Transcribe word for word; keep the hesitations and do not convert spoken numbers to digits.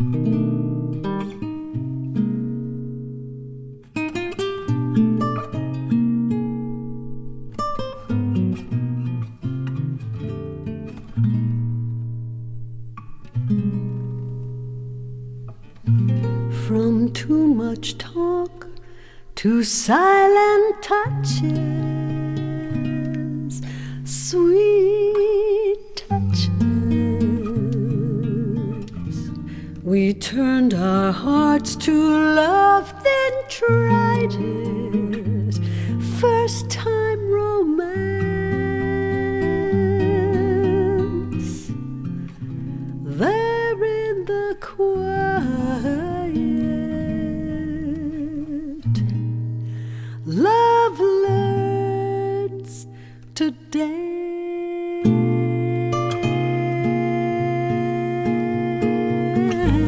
From too much talk to silent touches, sweet touches, we turned our hearts to love, then tried it. First time